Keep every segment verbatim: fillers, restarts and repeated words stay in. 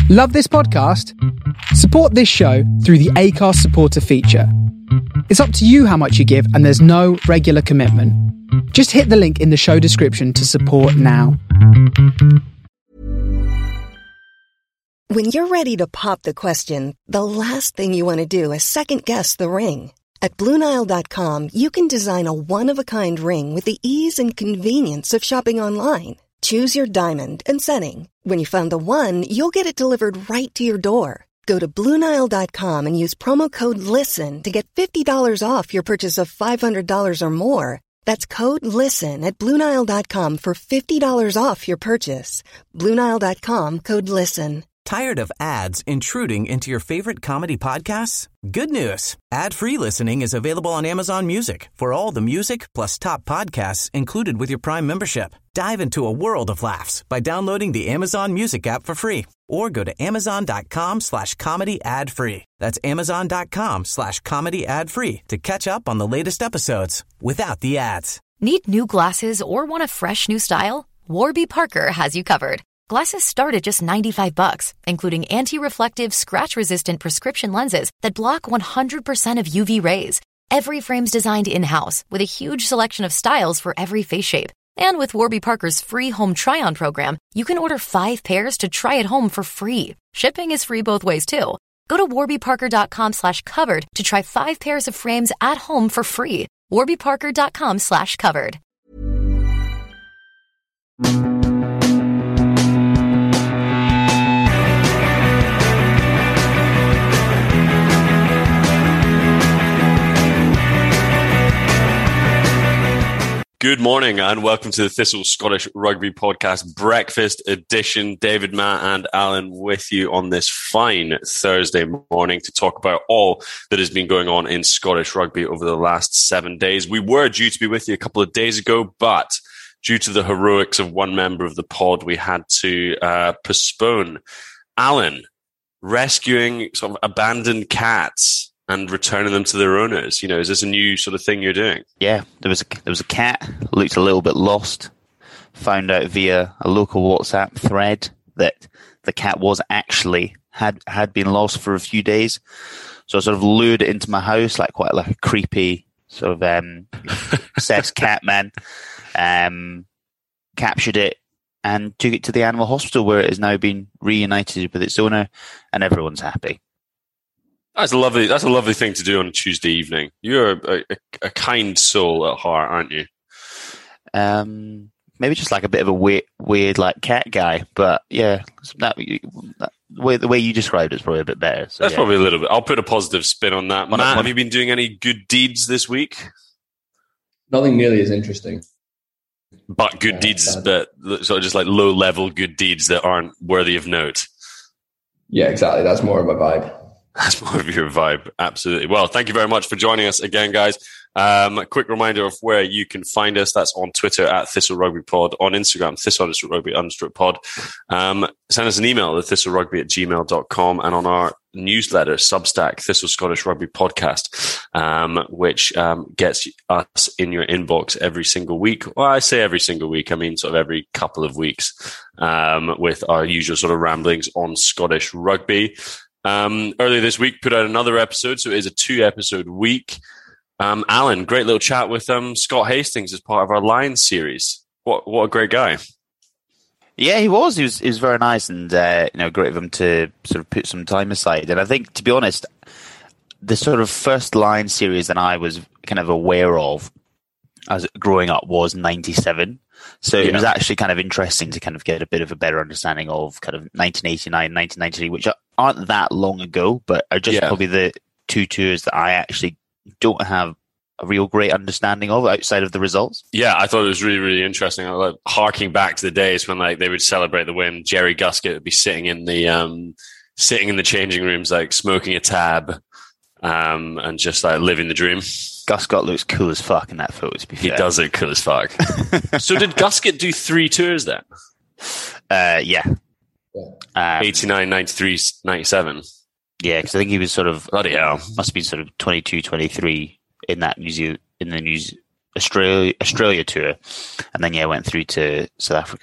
Love this podcast? Support this show through the Acast supporter feature. It's up to you how much you give, and there's no regular commitment. Just hit the link in the show description to support now. When you're ready to pop the question, the last thing you want to do is second-guess the ring. At Blue Nile dot com, you can design a one-of-a-kind ring with the ease and convenience of shopping online. Choose your diamond and setting. When you find the one, you'll get it delivered right to your door. Go to Blue Nile dot com and use promo code LISTEN to get fifty dollars off your purchase of five hundred dollars or more. That's code LISTEN at Blue Nile dot com for fifty dollars off your purchase. Blue Nile dot com, code LISTEN. Tired of ads intruding into your favorite comedy podcasts? Good news. Ad-free listening is available on Amazon Music for all the music plus top podcasts included with your Prime membership. Dive into a world of laughs by downloading the Amazon Music app for free or go to amazon.com slash comedy ad free. That's amazon.com slash comedy ad free to catch up on the latest episodes without the ads. Need new glasses or want a fresh new style? Warby Parker has you covered. Glasses start at just ninety-five bucks, including anti-reflective, scratch-resistant prescription lenses that block one hundred percent of U V rays. Every frame's designed in-house with a huge selection of styles for every face shape. And with Warby Parker's free home try-on program, you can order five pairs to try at home for free. Shipping is free both ways, too. Go to warbyparker.com slash covered to try five pairs of frames at home for free. warbyparker.com slash covered. Good morning and welcome to the Thistle Scottish Rugby Podcast Breakfast Edition. David, Matt and Alan with you on this fine Thursday morning to talk about all that has been going on in Scottish rugby over the last seven days. We were due to be with you a couple of days ago, but due to the heroics of one member of the pod, we had to uh, postpone. Alan, rescuing sort of abandoned cats and returning them to their owners. You know, is this a new sort of thing you're doing? Yeah, there was a there was a cat, looked a little bit lost. Found out via a local WhatsApp thread that the cat was actually had had been lost for a few days. So I sort of lured it into my house like quite like a creepy sort of um, obsessed cat man. Um, captured it and took it to the animal hospital where it has now been reunited with its owner, and everyone's happy. That's a lovely. That's a lovely thing to do on a Tuesday evening. You're a, a, a kind soul at heart, aren't you? Um, maybe just like a bit of a weird, weird like cat guy. But yeah, that, that the way the way you described it's probably a bit better. So, That's yeah. probably a little bit. I'll put a positive spin on that. One- Matt, one- have you been doing any good deeds this week? Nothing nearly as interesting. But good Yeah, deeds, bad. but sort of just like low level good deeds that aren't worthy of note. Yeah, exactly. That's more of my vibe. That's more of your vibe. Absolutely. Well, thank you very much for joining us again, guys. Um, a quick reminder of where you can find us. That's on Twitter at Thistle Rugby Pod, on Instagram, Thistle understroke Rugby understroke Pod. Um, send us an email at thistlerugby at gmail dot com and on our newsletter, Substack, Thistle Scottish Rugby Podcast, um, which um, gets us in your inbox every single week. Well, I say every single week. I mean sort of every couple of weeks um, with our usual sort of ramblings on Scottish rugby. Um, earlier this week, put out another episode, so it is a two-episode week. Um, Alan, great little chat with um, Scott Hastings as part of our Lions series. What what a great guy! Yeah, he was. He was. He was very nice, and uh, you know, great of him to sort of put some time aside. And I think, to be honest, the sort of first Lions series that I was kind of aware of as growing up was ninety-seven. So Yeah. it was actually kind of interesting to kind of get a bit of a better understanding of kind of nineteen eighty-nine, nineteen ninety-three, which aren't that long ago, but are just Yeah. probably the two tours that I actually don't have a real great understanding of outside of the results. Yeah, I thought it was really, really interesting. I like harking back to the days when like they would celebrate the win. Jerry Guscott would be sitting in the um, sitting in the changing rooms, like smoking a tab, um, and just like living the dream. Gus Scott looks cool as fuck in that photo, to be He fair. does look cool as fuck. So did Guscott do three tours then? Uh, yeah. Um, eighty-nine, ninety-three, ninety-seven. Yeah, because I think he was sort of Bloody hell. must have been sort of twenty-two, twenty-three in that New Zealand, in the New Ze- Australia Australia tour, and then yeah, went through to South Africa.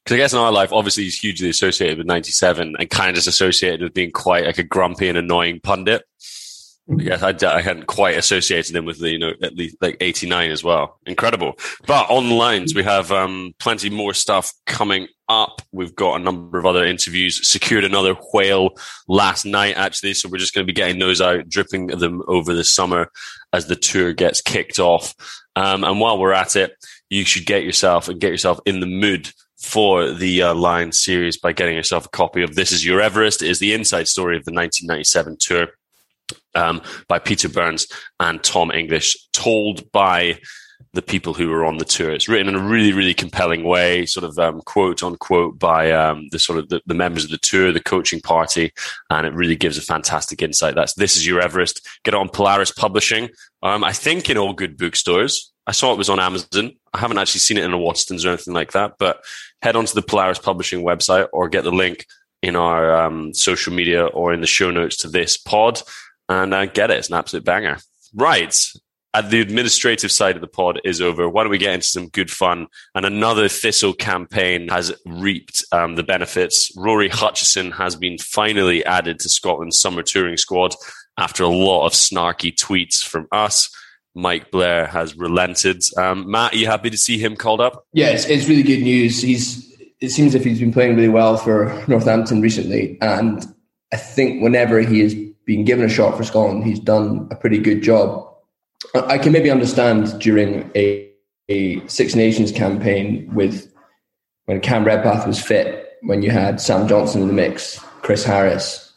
Because I guess in our life, obviously, he's hugely associated with ninety-seven and kind of just associated with being quite like a grumpy and annoying pundit. Yes, I, I hadn't quite associated him with the, you know, at least like eighty-nine as well. Incredible. But on the lines, we have um, plenty more stuff coming up. We've got a number of other interviews, secured another whale last night, actually. So we're just going to be getting those out, dripping them over the summer as the tour gets kicked off. Um, and while we're at it, you should get yourself and get yourself in the mood for the uh, Line series by getting yourself a copy of This Is Your Everest. It is the inside story of the nineteen ninety-seven tour. Um, by Peter Burns and Tom English, told by the people who were on the tour. It's written in a really, really compelling way, sort of um, quote unquote by um, the sort of the, the members of the tour, the coaching party, and it really gives a fantastic insight. That's This Is Your Everest. Get it on Polaris Publishing. Um, I think in all good bookstores. I saw it was on Amazon. I haven't actually seen it in a Watston's or anything like that, but head onto the Polaris Publishing website or get the link in our um, social media or in the show notes to this pod. And uh, get it. It's an absolute banger. Right. At the administrative side of the pod is over. Why don't we get into some good fun? And another Thistle campaign has reaped um, the benefits. Rory Hutchison has been finally added to Scotland's summer touring squad after a lot of snarky tweets from us. Mike Blair has relented. Um, Matt, are you happy to see him called up? Yeah, it's, it's really good news. He's. It seems as if he's been playing really well for Northampton recently. And I think whenever he is being given a shot for Scotland, he's done a pretty good job. I can maybe understand during a, a Six Nations campaign with when Cam Redpath was fit, when you had Sam Johnson in the mix, Chris Harris,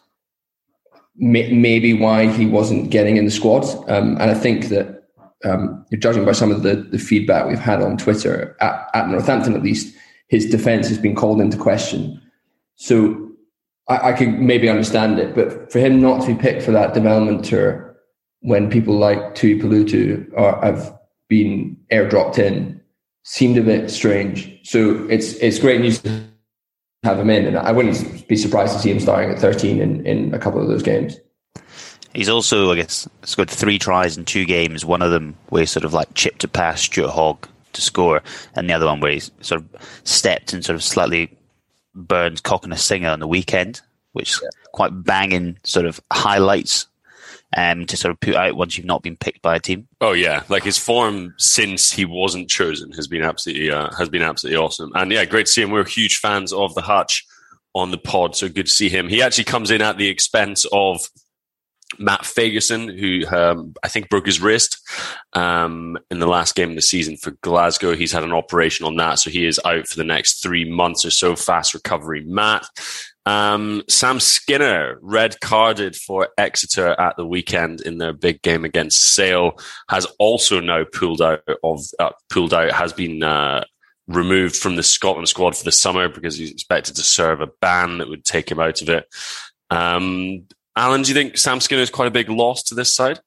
may, maybe why he wasn't getting in the squad. Um, and I think that um, you're judging by some of the, the feedback we've had on Twitter, at, at Northampton at least, his defence has been called into question. So I, I could maybe understand it, but for him not to be picked for that development tour when people like Tui Pelutu are, have been airdropped in seemed a bit strange. So it's it's great news to have him in, and I wouldn't be surprised to see him starting at thirteen in, in a couple of those games. He's also, I guess, scored three tries in two games. One of them where he sort of like chipped it past Stuart Hogg to score, and the other one where he sort of stepped and sort of slightly Burns cocking a singer on the weekend, which yeah. quite banging sort of highlights um, to sort of put out once you've not been picked by a team. Oh yeah, like his form since he wasn't chosen has been absolutely uh, has been absolutely awesome, and yeah, great to see him. We're huge fans of the Hutch on the pod, so good to see him. He actually comes in at the expense of Matt Fagerson, who um, I think broke his wrist um, in the last game of the season for Glasgow. He's had an operation on that, so he is out for the next three months or so. Fast recovery, Matt. Um, Sam Skinner, red carded for Exeter at the weekend in their big game against Sale, has also now pulled out of uh, pulled out has been uh, removed from the Scotland squad for the summer because he's expected to serve a ban that would take him out of it. Um, Alan, do you think Sam Skinner is quite a big loss to this side?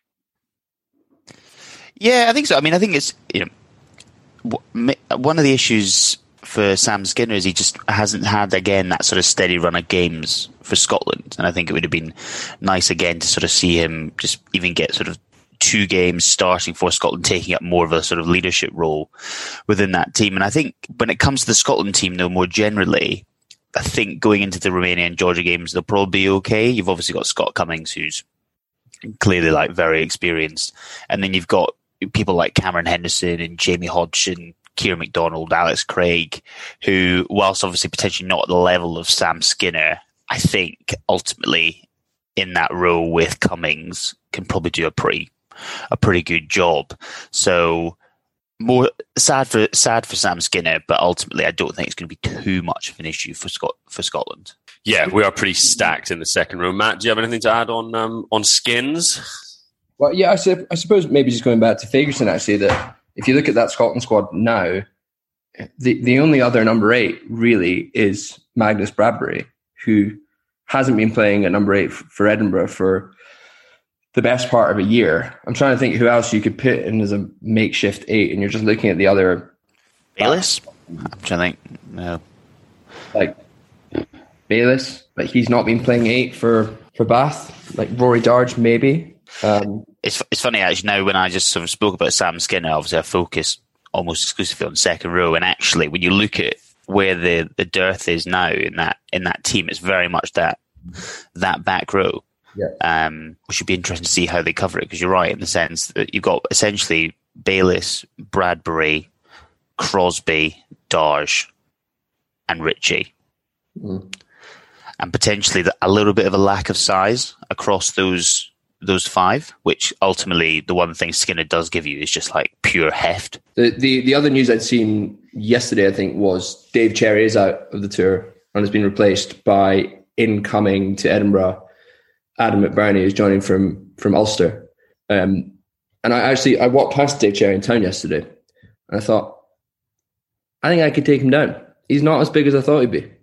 Yeah, I think so. I mean, I think it's, you know, one of the issues for Sam Skinner is he just hasn't had, again, that sort of steady run of games for Scotland. And I think it would have been nice, again, to sort of see him just even get sort of two games starting for Scotland, taking up more of a sort of leadership role within that team. And I think when it comes to the Scotland team, though, more generally, I think going into the Romania and Georgia games, they'll probably be okay. You've obviously got Scott Cummings, who's clearly like very experienced. And then you've got people like Cameron Henderson and Jamie Hodgson, Kieran McDonald, Alex Craig, who, whilst obviously potentially not at the level of Sam Skinner, I think ultimately in that role with Cummings can probably do a pretty a pretty good job. So more sad for sad for Sam Skinner, but ultimately I don't think it's going to be too much of an issue for Scot for Scotland. Yeah, we are pretty stacked in the second row. Matt, do you have anything to add on um, on Skins? Well, yeah, I, su- I suppose maybe just going back to Fagerson, actually, that if you look at that Scotland squad now, the, the only other number eight really is Magnus Bradbury, who hasn't been playing at number eight f- for Edinburgh for the best part of a year. I'm trying to think who else you could put in as a makeshift eight, and you're just looking at the other... Bayliss? I'm trying to think. No. Like, Bayliss, but he's not been playing eight for, for Bath. Like Rory Darge, maybe. Um, it's it's funny actually now when I just sort of spoke about Sam Skinner, obviously I focus almost exclusively on second row, and actually when you look at where the, the dearth is now in that in that team. It's very much that that back row. Yeah. Um, which should be interesting to see how they cover it, because you're right in the sense that you've got essentially Bayliss, Bradbury, Crosby, Darge, and Ritchie. Mm. And potentially the, a little bit of a lack of size across those those five, which ultimately the one thing Skinner does give you is just like pure heft. The the, the other news I'd seen yesterday, I think, was Dave Cherry is out of the tour and has been replaced by incoming to Edinburgh Adam McBurney, who's joining from from Ulster. Um, and I actually I walked past Dave Cherry in town yesterday, and I thought, I think I could take him down. He's not as big as I thought he'd be.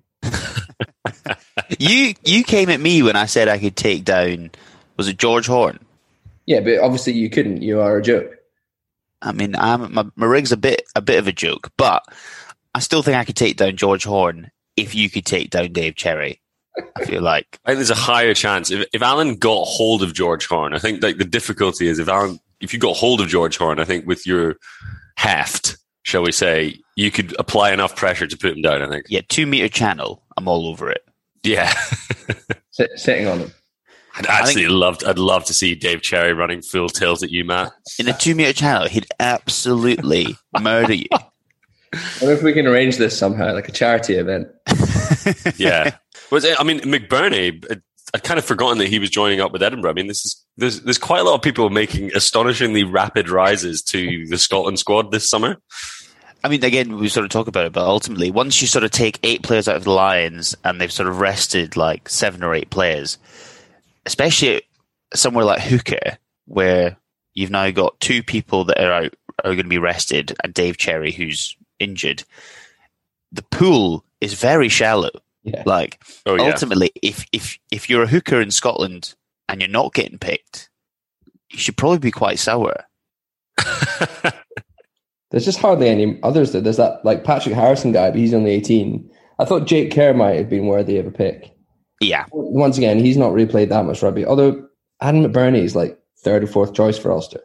you you came at me when I said I could take down, was it George Horn? Yeah, but obviously you couldn't. You are a joke. I mean, I'm, my, my rig's a bit a bit of a joke, but I still think I could take down George Horn if you could take down Dave Cherry. I feel like I think there's a higher chance if if Alan got hold of George Horn. I think like the difficulty is if Alan if you got hold of George Horn, I think with your heft, shall we say, you could apply enough pressure to put him down. I think. Yeah, two meter channel. I'm all over it. Yeah, S- sitting on him. I'd actually loved. I'd love to see Dave Cherry running full tilt at you, Matt. In a two meter channel, he'd absolutely murder you. I wonder if we can arrange this somehow, like a charity event. Yeah. Was it, I mean, McBurney, I'd kind of forgotten that he was joining up with Edinburgh. I mean, this is there's there's quite a lot of people making astonishingly rapid rises to the Scotland squad this summer. I mean, again, we sort of talk about it, but ultimately, once you sort of take eight players out of the Lions and they've sort of rested like seven or eight players, especially somewhere like Hooker, where you've now got two people that are out are going to be rested and Dave Cherry, who's injured, the pool is very shallow. Yeah. Like, oh, yeah. ultimately, if, if, if you're a hooker in Scotland and you're not getting picked, you should probably be quite sour. There's just hardly any others. There. There's that like Patrick Harrison guy, but he's only eighteen. I thought Jake Kerr might have been worthy of a pick. Yeah. Once again, he's not really played that much rugby. Although Adam McBurney is like third or fourth choice for Ulster.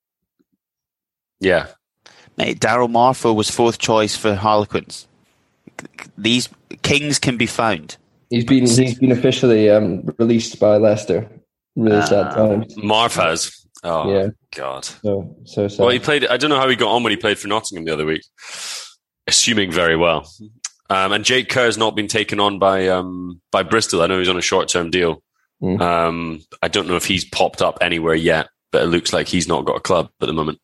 Yeah. Mate, Daryl Marfo was fourth choice for Harlequins. These kings can be found. He's been he's been officially um, released by Leicester. Really uh, sad times. Marv has. Oh, yeah. God. So, so sad. Well, he played, I don't know how he got on when he played for Nottingham the other week. Assuming very well. Um, and Jake Kerr's not been taken on by um, by Bristol. I know he's on a short-term deal. Mm. Um, I don't know if he's popped up anywhere yet, but it looks like he's not got a club at the moment,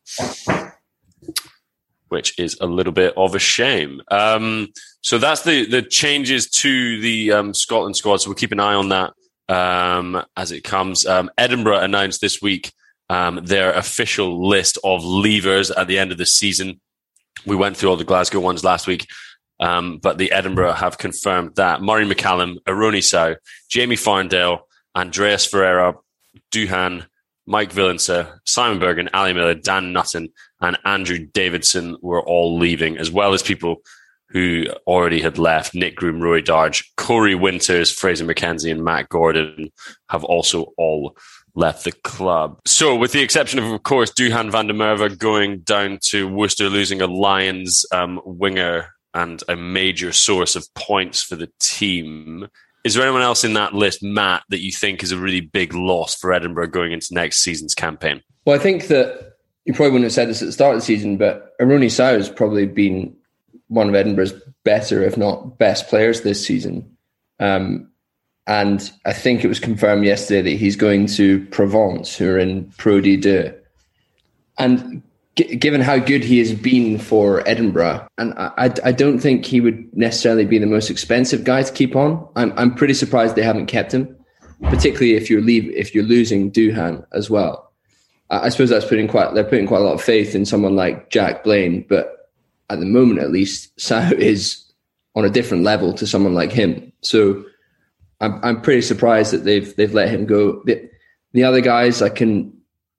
which is a little bit of a shame. Um, so that's the the changes to the um, Scotland squad. So we'll keep an eye on that um, as it comes. Um, Edinburgh announced this week um, their official list of leavers at the end of the season. We went through all the Glasgow ones last week, um, but the Edinburgh have confirmed that Murray McCallum, Aroni Sow, Jamie Farndale, Andreas Ferreira, Duhan, Mike Villensa, Simon Bergen, Ali Miller, Dan Nutton, and Andrew Davidson were all leaving, as well as people who already had left. Nick Groom, Rory Darge, Corey Winters, Fraser McKenzie, and Matt Gordon have also all left the club. So with the exception of, of course, Duhan van der Merwe going down to Worcester, losing a Lions um, winger and a major source of points for the team. Is there anyone else in that list, Matt, that you think is a really big loss for Edinburgh going into next season's campaign? Well, I think that you probably wouldn't have said this at the start of the season, but Aroni Sow has probably been one of Edinburgh's better, if not best players this season. Um, and I think it was confirmed yesterday that he's going to Provence, who are in Pro D two. And g- given how good he has been for Edinburgh, and I, I don't think he would necessarily be the most expensive guy to keep on. I'm I'm pretty surprised they haven't kept him, particularly if you're leave if you're losing Duhan as well. I, I suppose that's putting quite they're putting quite a lot of faith in someone like Jack Blaine, but at the moment at least, Sow is on a different level to someone like him. So I'm I'm pretty surprised that they've they've let him go. The, the other guys, I can,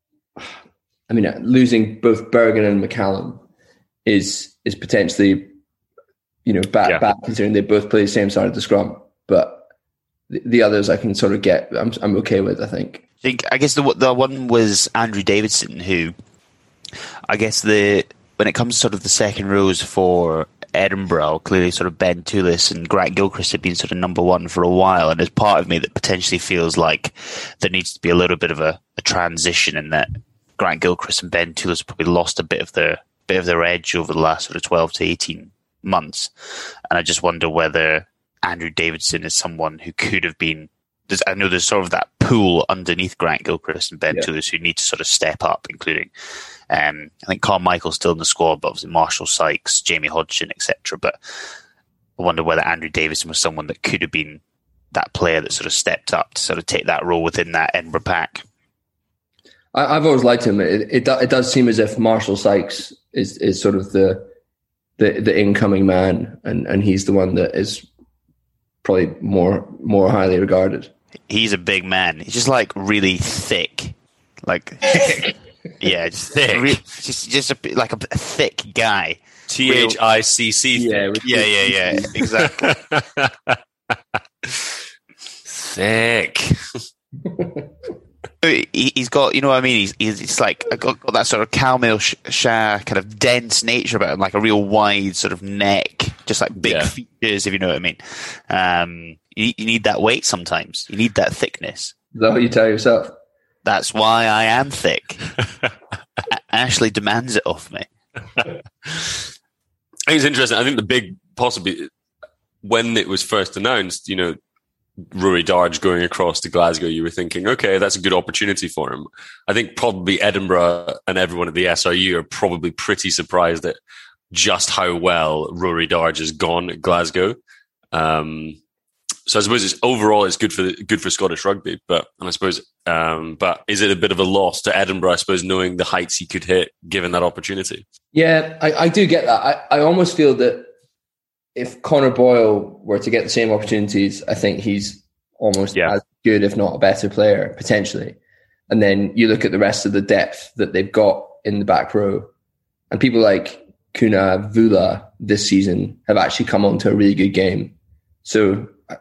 I mean, losing both Bergen and McCallum is is potentially, you know, bad, yeah. bad considering they both play the same side of the scrum. But the, the others, I can sort of get. I'm I'm okay with. I think. I think I guess the the one was Andrew Davidson, who I guess the when it comes to sort of the second rows for Edinburgh, clearly sort of Ben Toulis and Grant Gilchrist have been sort of number one for a while, and there's part of me that potentially feels like there needs to be a little bit of a, a transition in that Grant Gilchrist and Ben Toulis have probably lost a bit of their bit of their edge over the last sort of twelve to eighteen months, and I just wonder whether Andrew Davidson is someone who could have been. I know there's sort of that pool underneath Grant Gilchrist and Ben yeah. Toulis who need to sort of step up, including um, I think Carmichael's still in the squad, but obviously Marshall Sykes, Jamie Hodgson, et cetera. But I wonder whether Andrew Davidson was someone that could have been that player that sort of stepped up to sort of take that role within that Edinburgh pack. I, I've always liked him. It, it, it does seem as if Marshall Sykes is, is sort of the, the the incoming man, and, and he's the one that is probably more more highly regarded. He's a big man. He's just like really thick, like yeah, just thick. Re- just just a, like a, a thick guy. T H I C C. Yeah, yeah, yeah, yeah. Exactly. Thick. He's got, you know what I mean? He's he's, he's like got, got that sort of Kamil Shah kind of dense nature about him, like a real wide sort of neck, just like big yeah. features, if you know what I mean. Um, you, you need that weight sometimes. You need that thickness. Is that what you tell yourself? That's why I am thick. Ashley demands it off me. I think it's interesting. I think the big possibly when it was first announced, you know, Rory Darge going across to Glasgow, you were thinking, okay, that's a good opportunity for him. I think probably Edinburgh and everyone at the S R U are probably pretty surprised at just how well Rory Darge has gone at Glasgow. Um, so I suppose it's overall it's good for good for Scottish rugby, but and I suppose, um, but is it a bit of a loss to Edinburgh? I suppose knowing the heights he could hit given that opportunity. Yeah, I, I do get that. I, I almost feel that if Connor Boyle were to get the same opportunities, I think he's almost yeah. as good, if not a better player, potentially. And then you look at the rest of the depth that they've got in the back row, and people like Kuna Vula this season have actually come onto a really good game. So I,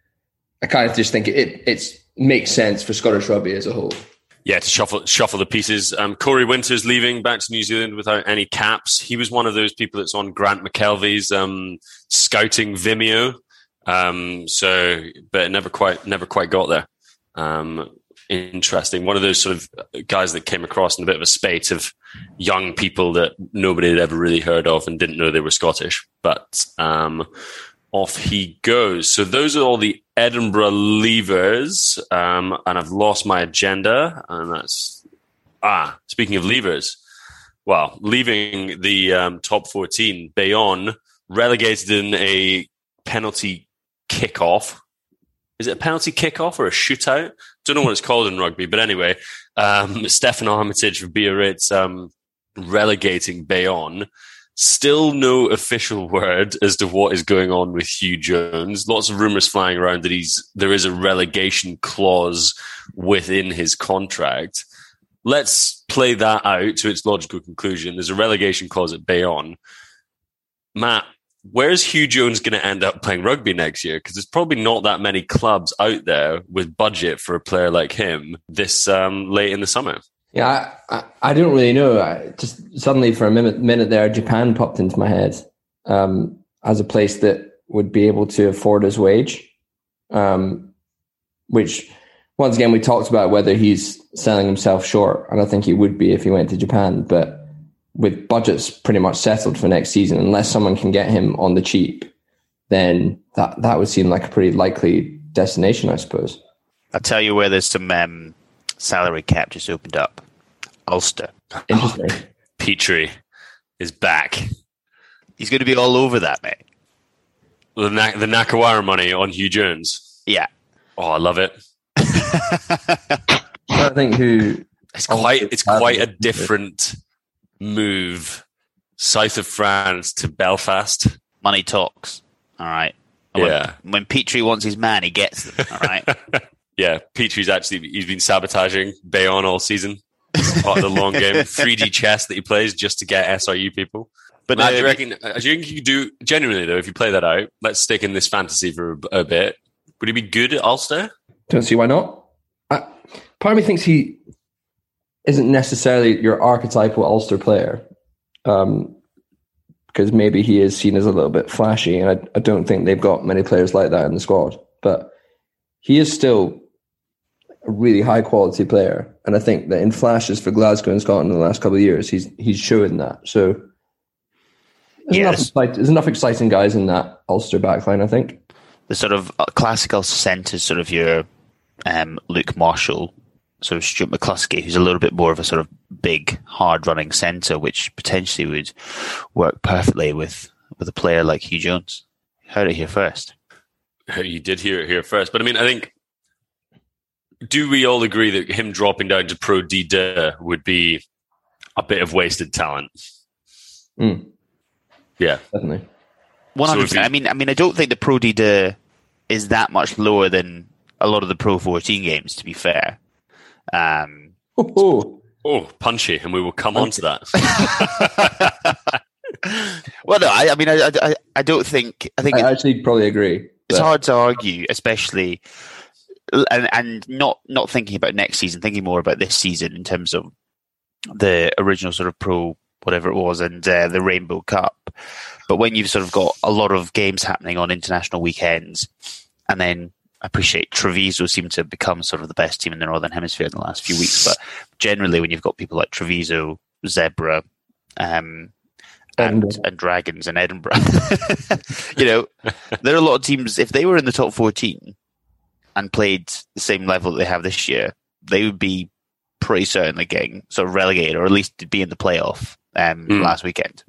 I kind of just think it it's makes sense for Scottish rugby as a whole. Yeah, to shuffle shuffle the pieces. Um, Corey Winters leaving back to New Zealand without any caps. He was one of those people that's on Grant McKelvey's um, scouting Vimeo. Um, so, but it never quite never quite got there. Um, interesting. One of those sort of guys that came across in a bit of a spate of young people that nobody had ever really heard of and didn't know they were Scottish. But um, off he goes. So those are all the Edinburgh leavers, um, and I've lost my agenda, and that's ah. Speaking of leavers, well, leaving the um, top fourteen, Bayonne relegated in a penalty kickoff. Is it a penalty kickoff or a shootout? Don't know what it's called in rugby, but anyway, um, Stefan Armitage of Biarritz um, relegating Bayonne. Still no official word as to what is going on with Hugh Jones. Lots of rumours flying around that he's there is a relegation clause within his contract. Let's play that out to its logical conclusion. There's a relegation clause at Bayonne. Matt, where's Hugh Jones going to end up playing rugby next year? Because there's probably not that many clubs out there with budget for a player like him this um, late in the summer. Yeah, I, I, I don't really know. I just suddenly for a minute, minute there, Japan popped into my head um, as a place that would be able to afford his wage, um, which once again, we talked about whether he's selling himself short. And I think he would be if he went to Japan. But with budgets pretty much settled for next season, unless someone can get him on the cheap, then that, that would seem like a pretty likely destination, I suppose. I'll tell you where there's some um, salary cap just opened up. Ulster. Interesting. Oh, Petrie is back. He's going to be all over that, mate. The, Na- the Nakawara money on Hugh Jones. Yeah. Oh, I love it. I think who it's quite it's quite a different move south of France to Belfast. Money talks. All right. When, yeah. When Petrie wants his man, he gets them. All right. Yeah. Petrie's actually he's been sabotaging Bayonne all season. It's part of the long game, three D chess that he plays just to get S R U people. But Matt, uh, do you reckon? Do you think you could do genuinely though? If you play that out, let's stick in this fantasy for a, a bit. Would he be good at Ulster? Don't see why not. I, part of me thinks he isn't necessarily your archetypal Ulster player, um, because maybe he is seen as a little bit flashy, and I, I don't think they've got many players like that in the squad. But he is still a really high quality player, and I think that in flashes for Glasgow and Scotland in the last couple of years, he's he's showing that. So there's, yes. enough, there's enough exciting guys in that Ulster backline, I think. The sort of classical centres, sort of your um, Luke Marshall, sort of Stuart McCluskey, who's a little bit more of a sort of big, hard-running centre, which potentially would work perfectly with, with a player like Hugh Jones. Heard it here first. You did hear it here first. But I mean, I think, do we all agree that him dropping down to Pro D two would be a bit of wasted talent? Mm. Yeah. Definitely. one hundred percent. So I mean, I mean, I don't think the Pro D two is that much lower than a lot of the Pro fourteen games, to be fair. Um, oh, oh. oh, punchy, and we will come on to that. Well, no, I, I mean, I, I, I don't think. I think I actually probably agree. It's hard to argue, especially, and and not not thinking about next season, thinking more about this season in terms of the original sort of Pro whatever it was and uh, the Rainbow Cup. But when you've sort of got a lot of games happening on international weekends, and then I appreciate Treviso seem to have become sort of the best team in the Northern Hemisphere in the last few weeks. But generally, when you've got people like Treviso, Zebra, um, and, and Dragons and Edinburgh, you know, there are a lot of teams, if they were in the top fourteen and played the same level that they have this year, they would be pretty certainly getting sort of relegated, or at least be in the playoff um, mm. last weekend.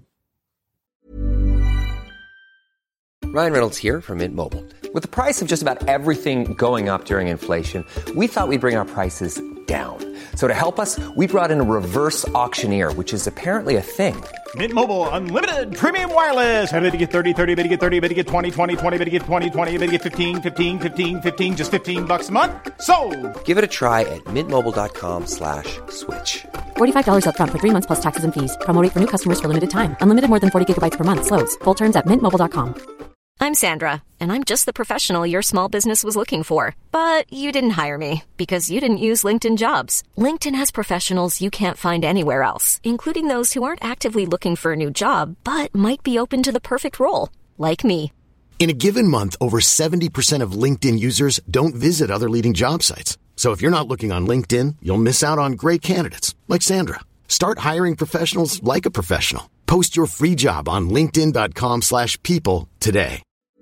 Ryan Reynolds here from Mint Mobile. With the price of just about everything going up during inflation, we thought we'd bring our prices down. So to help us, we brought in a reverse auctioneer, which is apparently a thing. Mint Mobile Unlimited Premium Wireless. How to get thirty, thirty, how to get thirty, how to get twenty, twenty, twenty, how to get twenty, twenty, how to get fifteen, fifteen, fifteen, fifteen, just fifteen bucks a month? Sold! Give it a try at mintmobile.com slash switch. forty-five dollars up front for three months plus taxes and fees. Promo rate for new customers for limited time. Unlimited more than forty gigabytes per month. Slows full terms at mint mobile dot com. I'm Sandra, and I'm just the professional your small business was looking for. But you didn't hire me because you didn't use LinkedIn Jobs. LinkedIn has professionals you can't find anywhere else, including those who aren't actively looking for a new job, but might be open to the perfect role, like me. In a given month, over seventy percent of LinkedIn users don't visit other leading job sites. So if you're not looking on LinkedIn, you'll miss out on great candidates, like Sandra. Start hiring professionals like a professional. Post your free job on linkedin.com slash people today.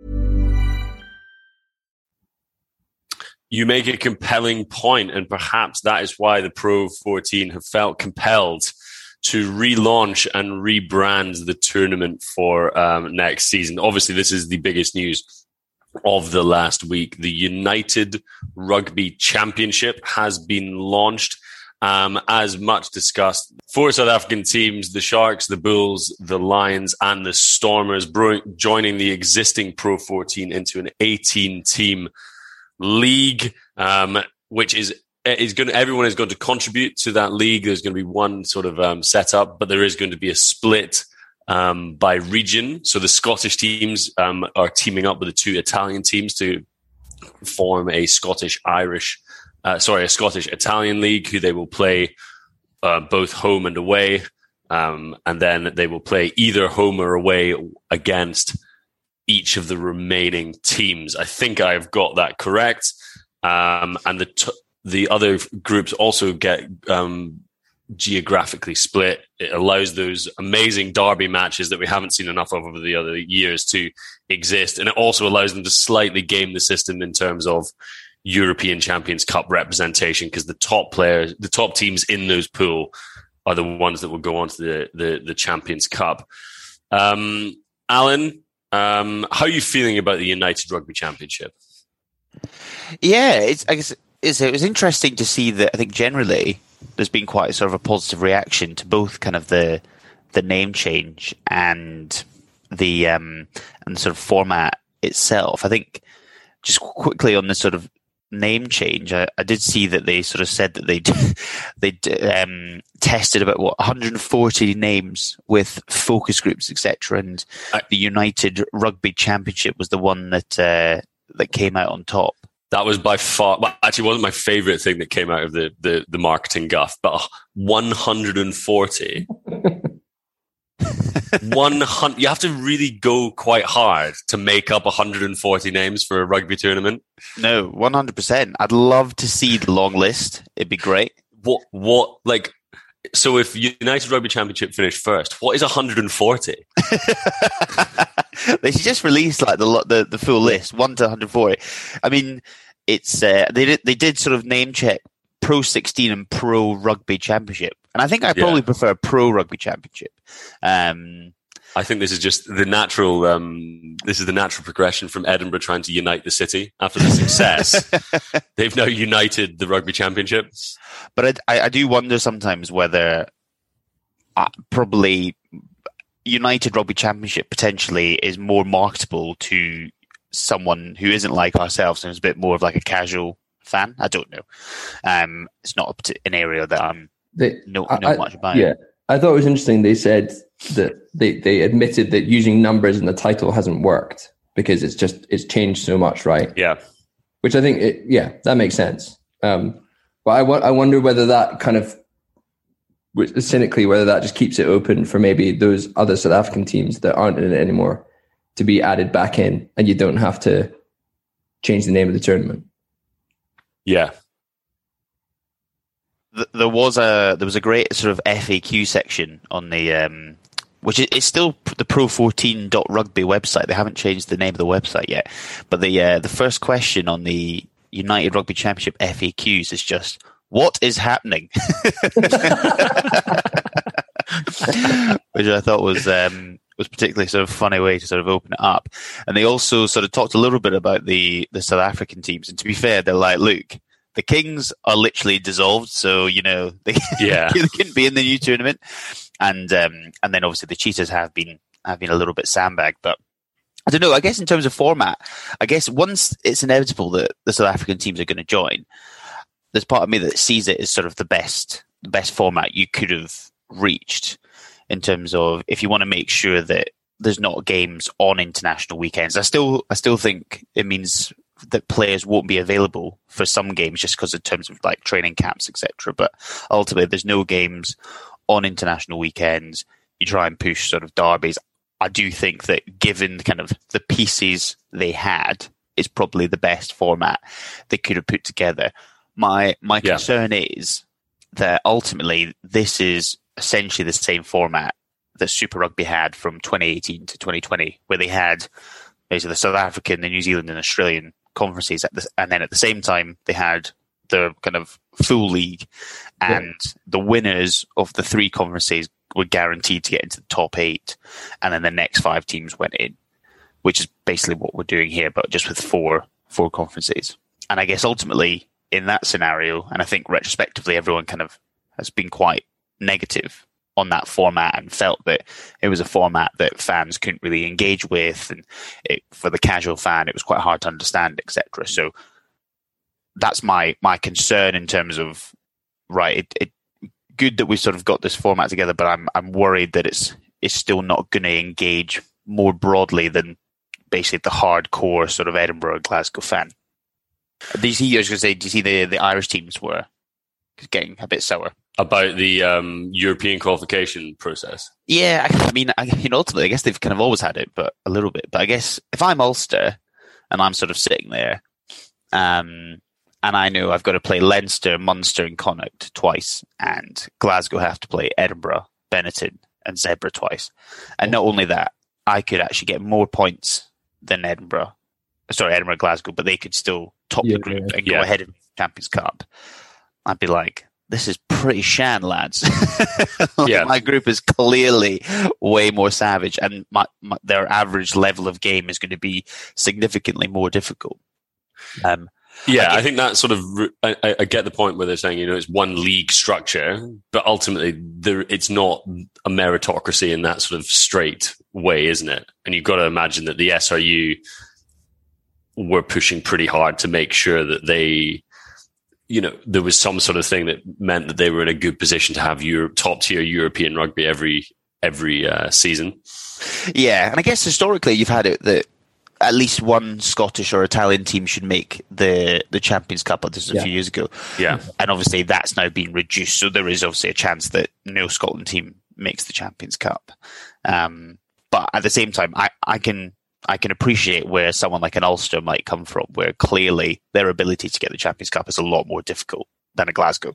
You make a compelling point, and perhaps that is why the Pro fourteen have felt compelled to relaunch and rebrand the tournament for um, next season. Obviously, this is the biggest news of the last week. The United Rugby Championship has been launched. Um, as much discussed, four South African teams, the Sharks, the Bulls, the Lions, and the Stormers, bro- joining the existing Pro fourteen into an eighteen-team league, um, which is is going. To, everyone is going to contribute to that league. There's going to be one sort of um, setup, but there is going to be a split um, by region. So the Scottish teams um, are teaming up with the two Italian teams to form a Scottish-Irish, uh, sorry, a Scottish-Italian league, who they will play uh, both home and away, um, and then they will play either home or away against each of the remaining teams. I think I've got that correct. Um, and the t- the other groups also get um, geographically split. It allows those amazing derby matches that we haven't seen enough of over the other years to exist. And it also allows them to slightly game the system in terms of European Champions Cup representation, because the top players, the top teams in those pool are the ones that will go on to the, the, the Champions Cup. Um, Alan, Um, how are you feeling about the United Rugby Championship? Yeah, it's, I guess it's, it was interesting to see that. I think generally there's been quite sort of a positive reaction to both kind of the the name change and the um, and the sort of format itself. I think just quickly on the sort of name change, I, I did see that they sort of said that they they um, tested about what one hundred forty names with focus groups, et cetera. And I, the United Rugby Championship was the one that uh, that came out on top. That was by far, well, actually, wasn't my favorite thing that came out of the the, the marketing guff, but one hundred forty. one hundred. You have to really go quite hard to make up one hundred forty names for a rugby tournament. No, one hundred percent. I'd love to see the long list. It'd be great. What, what, like, so if United Rugby Championship finished first, what is one hundred forty? They should just release like the the, the full list, one to one hundred forty. I mean, it's uh, they did they did sort of name check Pro sixteen and Pro Rugby Championship, and I think I probably yeah. prefer Pro Rugby Championship. Um, I think this is just the natural. Um, this is the natural progression from Edinburgh trying to unite the city after the success. They've now united the Rugby Championship. But I, I do wonder sometimes whether uh, probably United Rugby Championship potentially is more marketable to someone who isn't like ourselves and is a bit more of like a casual fan. I don't know. Um, it's not an area that I'm they, know, know I, much about. Yeah, I thought it was interesting. They said that they, they admitted that using numbers in the title hasn't worked because it's just it's changed so much, right? Yeah, which I think it, yeah that makes sense. Um, but I, I wonder whether that kind of cynically whether that just keeps it open for maybe those other South African teams that aren't in it anymore to be added back in, and you don't have to change the name of the tournament. Yeah. There was a there was a great sort of F A Q section on the um, which is it's still the pro fourteen dot rugby website. They haven't changed the name of the website yet, but the uh, the first question on the United Rugby Championship F A Qs is just, what is happening? Which I thought was um, was particularly sort of funny way to sort of open it up. And they also sort of talked a little bit about the the South African teams. And to be fair, they're like, look, the Kings are literally dissolved, so you know they, yeah. they couldn't be in the new tournament. And um, and then obviously the Cheetahs have been have been a little bit sandbagged. But I don't know. I guess in terms of format, I guess once it's inevitable that the South African teams are going to join, there's part of me that sees it as sort of the best the best format you could have reached in terms of if you want to make sure that there's not games on international weekends. I still I still think it means that players won't be available for some games just because in terms of like training camps, et cetera. But ultimately, there's no games on international weekends. You try and push sort of derbies. I do think that given kind of the pieces they had, it's probably the best format they could have put together. My my yeah. concern is that ultimately this is essentially the same format that Super Rugby had from twenty eighteen to twenty twenty, where they had basically the South African, the New Zealand and Australian conferences, at the, and then at the same time they had the kind of full league, and yeah. the winners of the three conferences were guaranteed to get into the top eight, and then the next five teams went in, which is basically what we're doing here, but just with four four conferences. And I guess ultimately in that scenario, and I think retrospectively everyone kind of has been quite negative on that format and felt that it was a format that fans couldn't really engage with, and it, for the casual fan, it was quite hard to understand, et cetera. So that's my my concern in terms of right. It, it good that we've sort of got this format together, but I'm I'm worried that it's it's still not going to engage more broadly than basically the hardcore sort of Edinburgh, Glasgow fan. Do you see? I was going to say, do you see the the Irish teams were getting a bit sour about the um, European qualification process? Yeah, I, I mean, I, you know, ultimately, I guess they've kind of always had it, but a little bit. But I guess if I'm Ulster and I'm sort of sitting there, um, and I know I've got to play Leinster, Munster, and Connacht twice, and Glasgow have to play Edinburgh, Benetton, and Zebra twice, and not only that, I could actually get more points than Edinburgh. Sorry, Edinburgh, Glasgow, but they could still top yeah, the group yeah. and yeah. go ahead in the Champions Cup. I'd be like, this is pretty shan, lads. Like, yeah. My group is clearly way more savage, and my, my, their average level of game is going to be significantly more difficult. Um, yeah, I, I think that sort of, I, I get the point where they're saying, you know, it's one league structure, but ultimately there, it's not a meritocracy in that sort of straight way, isn't it? And you've got to imagine that the S R U were pushing pretty hard to make sure that they, you know, there was some sort of thing that meant that they were in a good position to have Europe, top tier European rugby every every uh, season. Yeah, and I guess historically you've had it that at least one Scottish or Italian team should make the the Champions Cup. This was a yeah. few years ago. Yeah, and obviously that's now been reduced, so there is obviously a chance that no Scotland team makes the Champions Cup. Um, but at the same time, I, I can I can appreciate where someone like an Ulster might come from, where clearly their ability to get the Champions Cup is a lot more difficult than a Glasgow.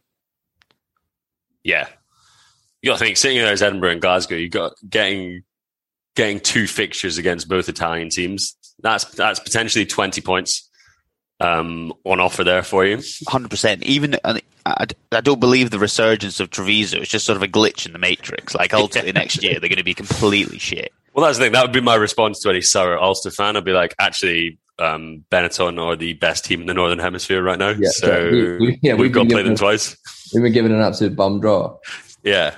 Yeah. You got to think, sitting there as Edinburgh and Glasgow, you got getting getting two fixtures against both Italian teams. That's that's potentially twenty points um, on offer there for you. one hundred percent. Even I, I don't believe the resurgence of Treviso. It's just sort of a glitch in the matrix. Like ultimately next year, they're going to be completely shit. Well, that's the thing. That would be my response to any sour Ulster fan. I'd be like, actually, um, Benetton are the best team in the Northern Hemisphere right now. Yeah, so we, we, yeah, we've, we've got to play them twice. We've been given an absolute bum draw. Yeah.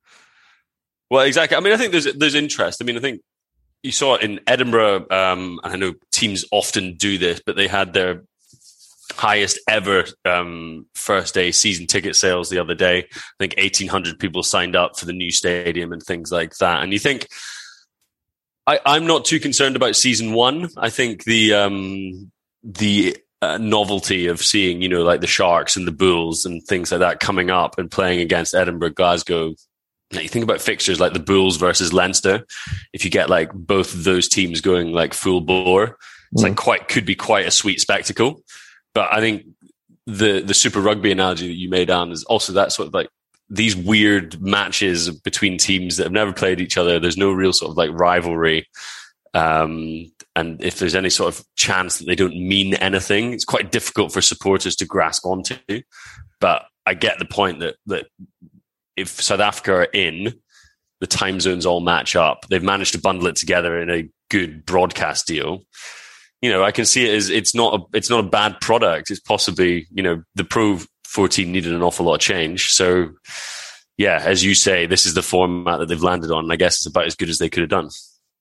Well, exactly. I mean, I think there's there's interest. I mean, I think you saw it in Edinburgh. Um, and I know teams often do this, but they had their highest ever um, first day season ticket sales the other day. I think eighteen hundred people signed up for the new stadium and things like that. And you think, I, I'm not too concerned about season one. I think the um, the uh, novelty of seeing, you know, like the Sharks and the Bulls and things like that coming up and playing against Edinburgh, Glasgow. Now you think about fixtures like the Bulls versus Leinster. If you get like both of those teams going like full bore, it's mm. like quite could be quite a sweet spectacle. But I think the the Super Rugby analogy that you made, Anne, is also that sort of like these weird matches between teams that have never played each other. There's no real sort of like rivalry. Um, and if there's any sort of chance that they don't mean anything, it's quite difficult for supporters to grasp onto. But I get the point that that if South Africa are in, the time zones all match up. They've managed to bundle it together in a good broadcast deal. You know, I can see it as it's not a, it's not a bad product. It's possibly, you know, the Pro fourteen needed an awful lot of change. So, yeah, as you say, this is the format that they've landed on. I guess it's about as good as they could have done.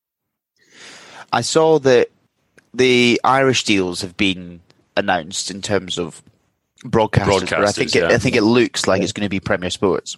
I saw that the Irish deals have been announced in terms of broadcasters. broadcasters but I think it, yeah. I think it looks like it's going to be Premier Sports.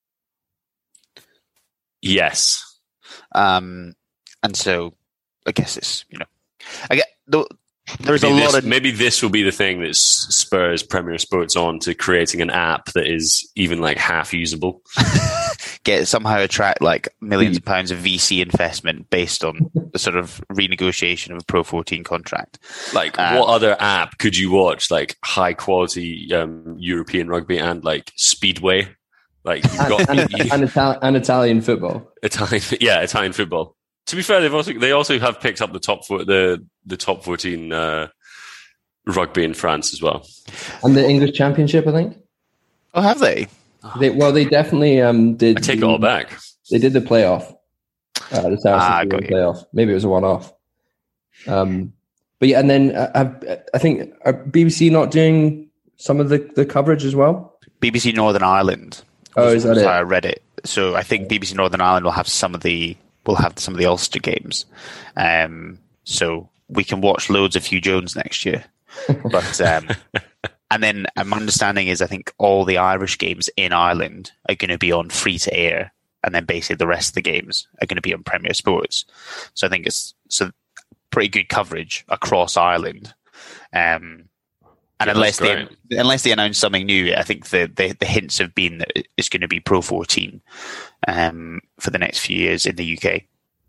Yes. Um, and so I guess it's, you know, I get the, there's maybe a this, lot of maybe this will be the thing that spurs Premier Sports on to creating an app that is even like half usable. Get somehow attract like millions of pounds of V C investment based on the sort of renegotiation of a Pro fourteen contract. Like, um, what other app could you watch? Like high quality um, European rugby and like Speedway. Like you've got and, and, and, Itali- and Italian football. Italian, yeah, Italian football. To be fair, they've also they also have picked up the top four, the the top fourteen uh, rugby in France as well, and the English Championship, I think. Oh, have they? They well, they definitely um, did. I take the, it all back. They did the playoff. Uh, the ah, got playoff. Maybe it was a one-off. Um, but yeah, and then uh, I think are B B C not doing some of the, the coverage as well? B B C Northern Ireland. Oh, is that it? I read it. So I think B B C Northern Ireland will have some of the will have some of the Ulster games. Um, so we can watch loads of Hugh Jones next year. But um, and then uh, my understanding is I think all the Irish games in Ireland are going to be on free to air, and then basically the rest of the games are going to be on Premier Sports. So I think it's so pretty good coverage across Ireland. Um, and yeah, unless they unless they announce something new, I think the, the, the hints have been that it's going to be Pro fourteen um, for the next few years in the U K.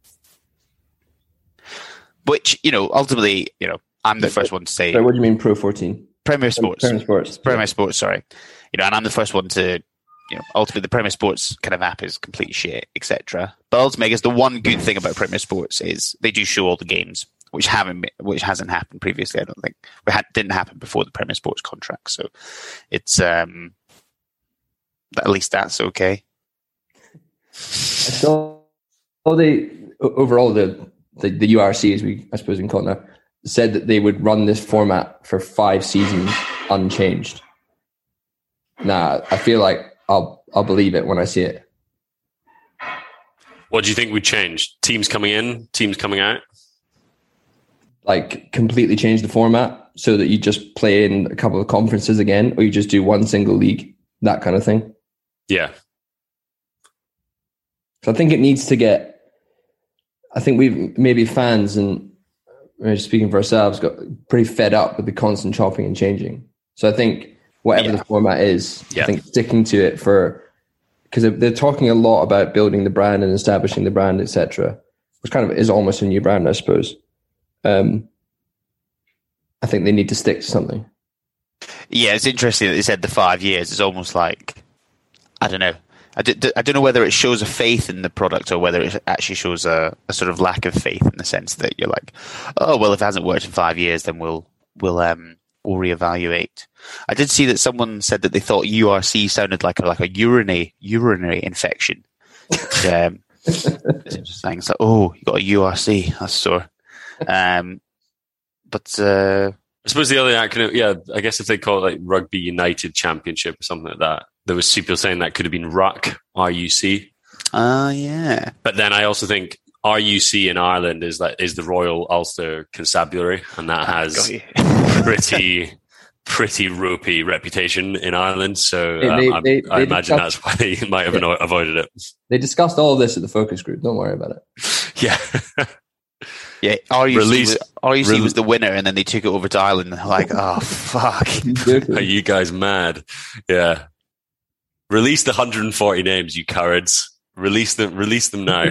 Which, you know, ultimately, you know, I'm the first one to say. Sorry, what do you mean Pro fourteen? Premier Sports. Premier Sports. Premier yeah. Sports, sorry. You know, and I'm the first one to, you know, ultimately the Premier Sports kind of app is complete shit, et cetera. But ultimately, I guess the one good thing about Premier Sports is they do show all the games, which haven't been, which hasn't happened previously. I don't think it had, didn't happen before the Premier Sports contract. So it's um, at least that's okay. So, all the overall the, the the U R C, as we I suppose we can call it now, said that they would run this format for five seasons unchanged. Nah, I feel like I'll I'll believe it when I see it. What do you think would change? Teams coming in, teams coming out? Like completely change the format so that you just play in a couple of conferences again, or you just do one single league, that kind of thing. Yeah. So I think it needs to get, I think we've maybe fans and we're speaking for ourselves got pretty fed up with the constant chopping and changing. So I think whatever yeah. the format is, yeah. I think sticking to it for because they're talking a lot about building the brand and establishing the brand, et cetera, which kind of is almost a new brand, I suppose. Um, I think they need to stick to something. Yeah, it's interesting that they said the five years. It's almost like, I don't know. I, d- I don't know whether it shows a faith in the product or whether it actually shows a, a sort of lack of faith in the sense that you're like, oh, well, if it hasn't worked in five years, then we'll we'll um we'll reevaluate. I did see that someone said that they thought U R C sounded like a, like a urinary urinary infection. um, it's interesting. It's like, oh, you got a U R C. That's sore. Um, but uh, I suppose the other acronym, yeah, I guess if they call it like Rugby United Championship or something like that, there was people saying that could have been R U C, R U C. Oh, uh, yeah. But then I also think R U C in Ireland is like is the Royal Ulster Constabulary, and that has pretty pretty ropey reputation in Ireland. So um, they, I, they, I they imagine discussed, that's why they might have yeah. avoided it. They discussed all of this at the focus group. Don't worry about it. Yeah. Yeah, R U C, Release, was, R U C re- was the winner, and then they took it over to Ireland. And they're like, oh, fuck. Are you guys mad? Yeah. Release the one hundred forty names, you cowards. Release them. Release them now.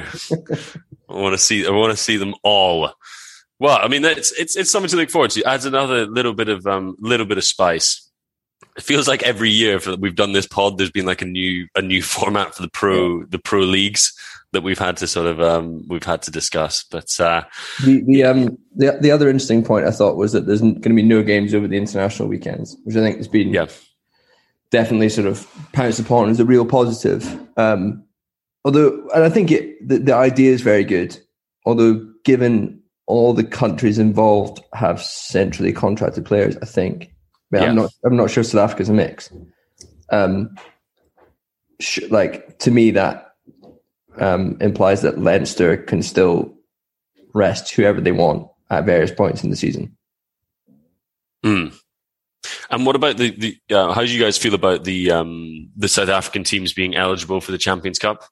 I want to see. I want to see them all. Well, I mean, it's it's it's something to look forward to. It adds another little bit of um little bit of spice. It feels like every year for, we've done this pod, there's been like a new a new format for the pro yeah. the pro leagues that we've had to sort of um we've had to discuss. But uh, the the um the the other interesting point I thought was that there's going to be no games over the international weekends, which I think has been yeah. definitely sort of pounced upon as a real positive. Um, although, and I think it the, the idea is very good. Although, given all the countries involved have centrally contracted players, I think. I mean, yeah. I'm not. I'm not sure South Africa's a mix. Um, sh- like to me, that um, implies that Leinster can still rest whoever they want at various points in the season. Mm. And what about the? the uh, how do you guys feel about the um, the South African teams being eligible for the Champions Cup?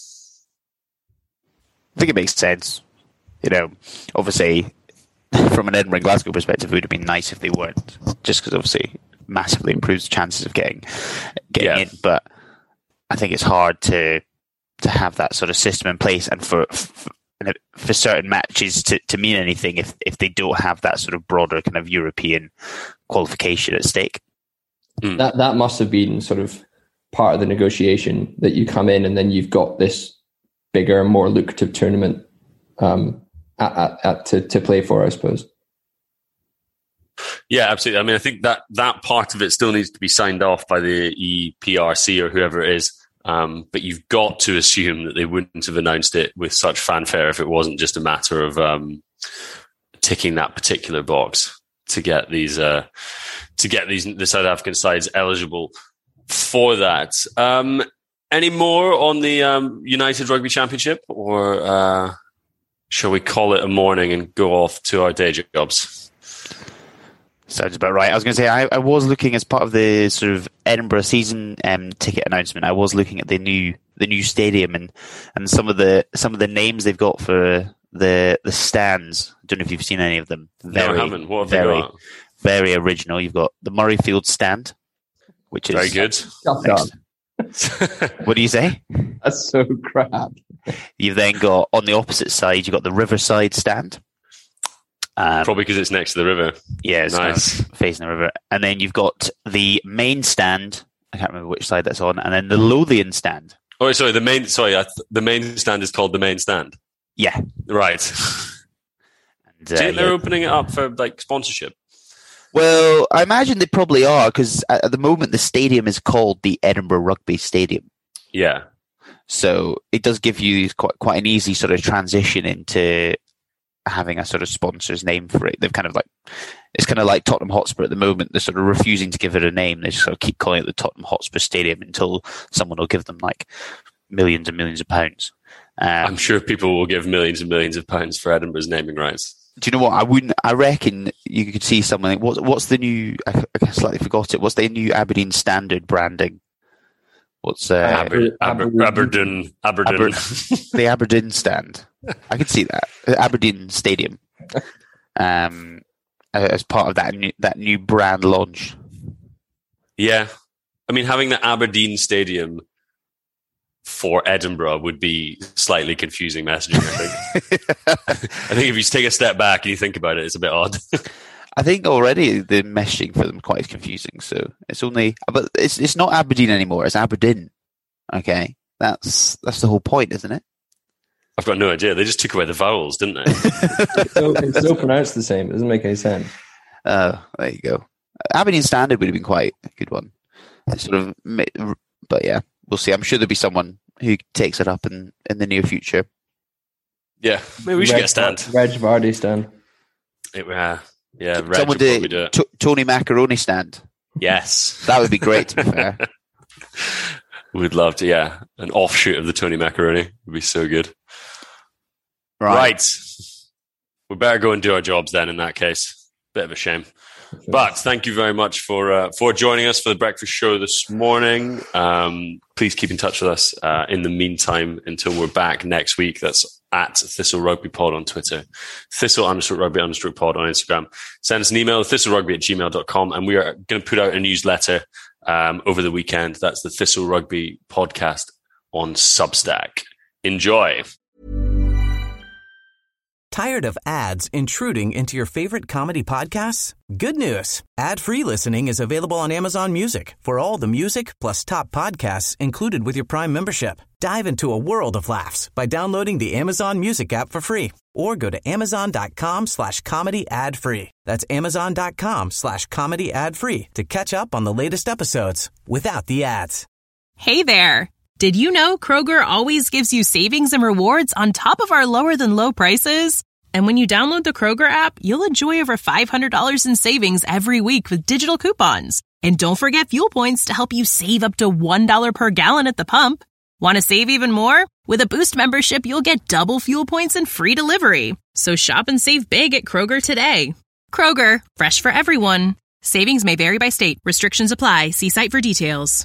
I think it makes sense. You know, obviously, from an Edinburgh and Glasgow perspective, it would have been nice if they weren't, just because obviously massively improves the chances of getting getting yeah. in. But I think it's hard to to have that sort of system in place, and for for, for certain matches to, to mean anything if if they don't have that sort of broader kind of European qualification at stake. Mm. That that must have been sort of part of the negotiation, that you come in and then you've got this bigger, more lucrative tournament um, at, at, at to, to play for, I suppose. Yeah, absolutely. I mean, I think that that part of it still needs to be signed off by the E P R C or whoever it is. Um, but you've got to assume that they wouldn't have announced it with such fanfare if it wasn't just a matter of um, ticking that particular box to get these uh, to get these the South African sides eligible for that. Um, any more on the um, United Rugby Championship, or uh, shall we call it a morning and go off to our day jobs? Sounds about right. I was going to say, I, I was looking as part of the sort of Edinburgh season um, ticket announcement. I was looking at the new the new stadium and, and some of the some of the names they've got for the the stands. I don't know if you've seen any of them. Very, no, I haven't. What have very, they got? Very original. You've got the Murrayfield stand, which is very good. What do you say? That's so crap. You've then got on the opposite side, you've got the Riverside stand. Um, Probably because it's next to the river. Yeah, it's nice. Kind of facing the river. And then you've got the main stand. I can't remember which side that's on. And then the Lothian stand. Oh, sorry. The main. Sorry, I th- the main stand is called the main stand. Yeah, right. And, Do you uh, think they're yeah. opening it up for like sponsorship? Well, I imagine they probably are, because at, at the moment the stadium is called the Edinburgh Rugby Stadium. Yeah. So it does give you quite quite an easy sort of transition into having a sort of sponsor's name for it. They've kind of like, it's kind of like Tottenham Hotspur at the moment. They're sort of refusing to give it a name. They just sort of keep calling it the Tottenham Hotspur Stadium until someone will give them like millions and millions of pounds. Um, I'm sure people will give millions and millions of pounds for Edinburgh's naming rights. Do you know what? I wouldn't, I reckon you could see something. What, what's the new, I, I slightly forgot it. What's the new Aberdeen standard branding? What's uh, Aber, Aber, Aberdeen, Aberdeen, Aber, the Aberdeen stand. I could see that Aberdeen Stadium um, as part of that new, that new brand launch. Yeah, I mean, having the Aberdeen Stadium for Edinburgh would be slightly confusing messaging, I think. I think if you take a step back and you think about it, it's a bit odd. I think already the messaging for them quite confusing. So it's only, but it's it's not Aberdeen anymore. It's Aberdeen. Okay, that's that's the whole point, isn't it? I've got no idea. They just took away the vowels, didn't they? it's, so, it's still pronounced the same. It doesn't make any sense. Uh, there you go. Aberdeen Standard would have been quite a good one. It's sort of, but yeah, we'll see. I'm sure there'll be someone who takes it up in, in the near future. Yeah, maybe we should Reg, get a stand. Reg Vardy stand. It, uh, yeah, Reg someone would probably do it. T- Tony Macaroni stand. Yes. That would be great, to be fair. We'd love to, yeah. An offshoot of the Tony Macaroni would be so good. Right. right. We better go and do our jobs then in that case. Bit of a shame. But thank you very much for uh, for joining us for the breakfast show this morning. Um, please keep in touch with us uh, in the meantime until we're back next week. That's at Thistle Rugby Pod on Twitter, Thistle understroke rugby understroke pod on Instagram. Send us an email, thistle.rugby at gmail dot com, and we are going to put out a newsletter um, over the weekend. That's the Thistle Rugby podcast on Substack. Enjoy. Tired of ads intruding into your favorite comedy podcasts? Good news. Ad-free listening is available on Amazon Music for all the music plus top podcasts included with your Prime membership. Dive into a world of laughs by downloading the Amazon Music app for free or go to amazon.com slash comedy ad free. That's amazon.com slash comedy ad free to catch up on the latest episodes without the ads. Hey there. Did you know Kroger always gives you savings and rewards on top of our lower than low prices? And when you download the Kroger app, you'll enjoy over five hundred dollars in savings every week with digital coupons. And don't forget fuel points to help you save up to one dollar per gallon at the pump. Want to save even more? With a Boost membership, you'll get double fuel points and free delivery. So shop and save big at Kroger today. Kroger, fresh for everyone. Savings may vary by state. Restrictions apply. See site for details.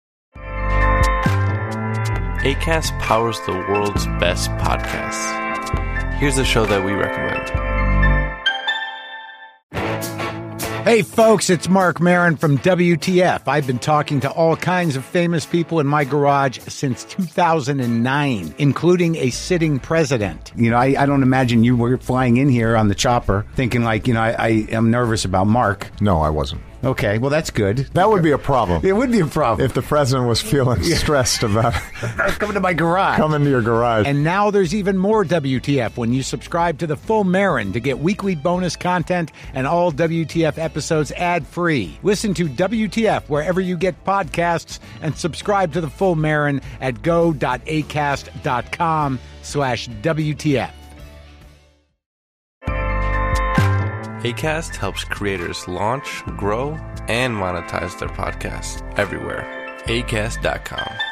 Acast powers the world's best podcasts. Here's a show that we recommend. Hey folks, it's Mark Maron from W T F. I've been talking to all kinds of famous people in my garage since two thousand nine, including a sitting president. You know, I, I don't imagine you were flying in here on the chopper thinking like, you know, I, I am nervous about Mark. No, I wasn't. Okay, well, that's good. That would be a problem. It would be a problem. If the president was feeling yeah. stressed about coming to my garage. Coming to your garage. And now there's even more W T F when you subscribe to the full Marin to get weekly bonus content and all W T F episodes ad-free. Listen to W T F wherever you get podcasts and subscribe to the full Marin at go.acast.com slash WTF. Acast helps creators launch, grow, and monetize their podcasts everywhere. Acast dot com.